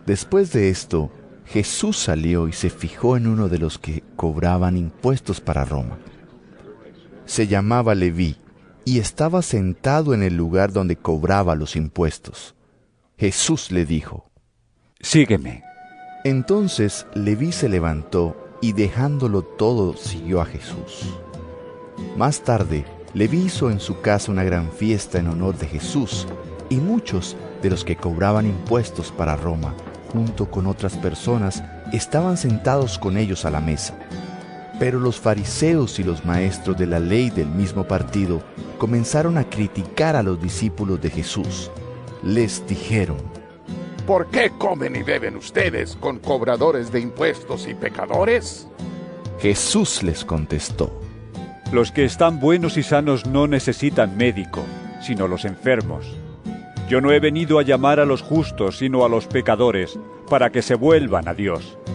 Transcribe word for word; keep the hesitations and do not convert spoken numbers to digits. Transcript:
Después de esto, Jesús salió y se fijó en uno de los que cobraban impuestos para Roma. Se llamaba Leví y estaba sentado en el lugar donde cobraba los impuestos. Jesús le dijo: «Sígueme». Entonces Leví se levantó y dejándolo todo siguió a Jesús. Más tarde, Leví hizo en su casa una gran fiesta en honor de Jesús, y muchos de los que cobraban impuestos para Roma, junto con otras personas, estaban sentados con ellos a la mesa. Pero los fariseos y los maestros de la ley del mismo partido comenzaron a criticar a los discípulos de Jesús. Les dijeron: ¿Por qué comen y beben ustedes con cobradores de impuestos y pecadores? Jesús les contestó: Los que están buenos y sanos no necesitan médico, sino los enfermos. Yo no he venido a llamar a los justos, sino a los pecadores, para que se vuelvan a Dios.